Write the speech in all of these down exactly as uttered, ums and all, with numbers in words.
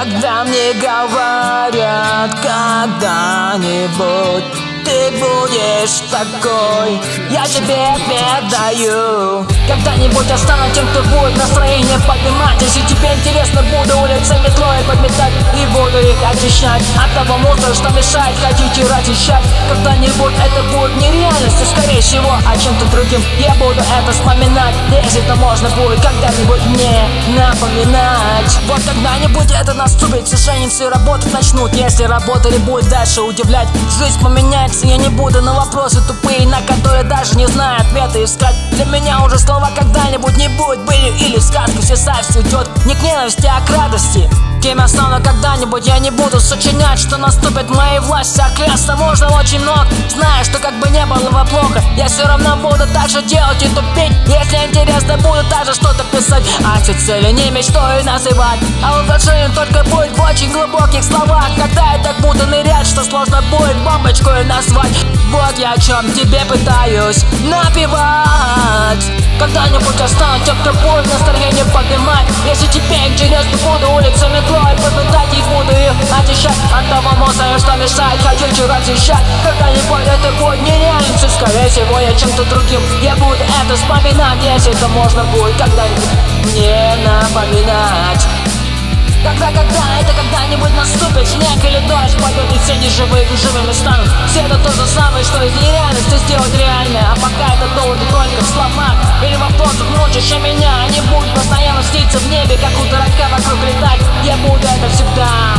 Когда мне говорят когда-нибудь ты будешь такой, я тебе ответ даю. Когда-нибудь я стану тем, кто будет настроение поднимать. Если тебе интересно, буду улицы метлой подметать и буду их очищать от того мусора, что мешает ходить и разъезжать. Когда-нибудь это будет не реальностью, скорее всего, а чем-то другим. Я буду это вспоминать, если это можно будет когда-нибудь мне напоминать. Вот когда-нибудь это наступит, все женятся и работать начнут. Если работали, будет дальше удивлять. Жизнь поменяется, я не буду на вопросы тупые, на которые даже не знаю ответы искать. Для меня уже слова когда-нибудь не будет былью или сказкой, все совесть уйдет не к ненависти, а к радости. Кем я стану когда-нибудь, я не буду сочинять, что наступит моей власти, а клясться можно очень много. Знаю, что как бы не было бы плохо, я все равно буду так же делать и тупить. Если интересно, буду также что-то писать, а все цели не мечтой называть, а улучшение только будет в очень глубоких словах. Когда я так буду нырять, что сложно будет бомбочкой назвать. Вот я о чем тебе пытаюсь напевать. Когда-нибудь я стану тем, кто будет настроение поднимать. Если тебе интересно, буду улицы метлой подметать и буду их очищать от того мусора, что мешает ходить и разъезжать. Когда-нибудь это будет нереальностью, скорее всего, я чем-то другим. Я буду это вспоминать, если это можно будет когда-нибудь мне напоминать. Когда, когда это когда-нибудь наступит, снег или дождь пойдет, и все неживые живыми станут. Все это то же самое, что из нереальности сделать реальное. А пока это доводы только в словах или вопросах, мучащие меня. Они будут постоянно сниться в небе, как у дурака вокруг летать. Я буду это всегда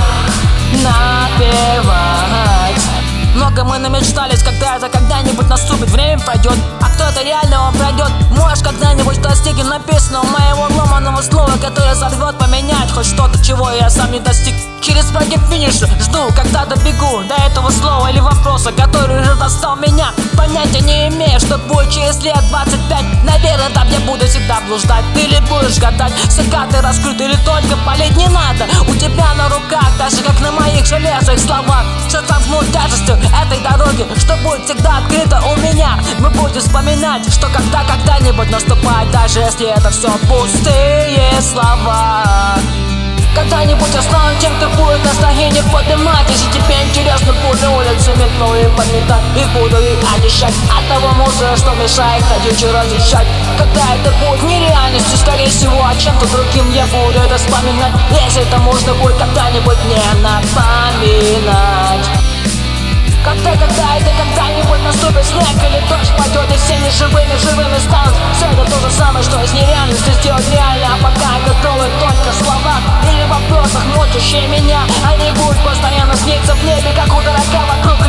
напевать. Много мы намечтались, когда это когда-нибудь наступит. Время пройдет, а кто это реально он пройдет. Может когда-нибудь достигнем написанного моего ломаного слова, которое сорвет поменять хоть что-то, чего я сам не достиг. Через пробег финиша жду, когда добегу до этого слова или вопроса, который уже достал меня. Понятия не имею, что будет через лет двадцать пять. Наверное, там я буду всегда блуждать. Ты ли будешь гадать, все карты раскрыты или только палить не надо. У тебя на руках, так же как на моих железных словах, все сомкнуть тяжестью этой дороги, что будет всегда открыто у меня. Мы будем вспоминать, что когда когда-нибудь наступает, даже если это все пустые слова. Когда-нибудь я стану тем, кто будет настроение поднимать. Если тебе интересно, буду улицы метлой подметать и буду их очищать от того мусора, что мешает ходить и разъезжать. Когда это будет нереальностью, скорее всего, а чем-то другим, я буду это вспоминать, если это можно будет когда-нибудь мне напоминать. Когда, когда это когда-нибудь наступит, снег или дождь пойдет, и все неживыми живыми станут. Все это то же самое, что из нереальности сделать реально. А пока это делают только слова или в вопросах, мучащие меня. Они будут постоянно сниться в небе, как у дурака вокруг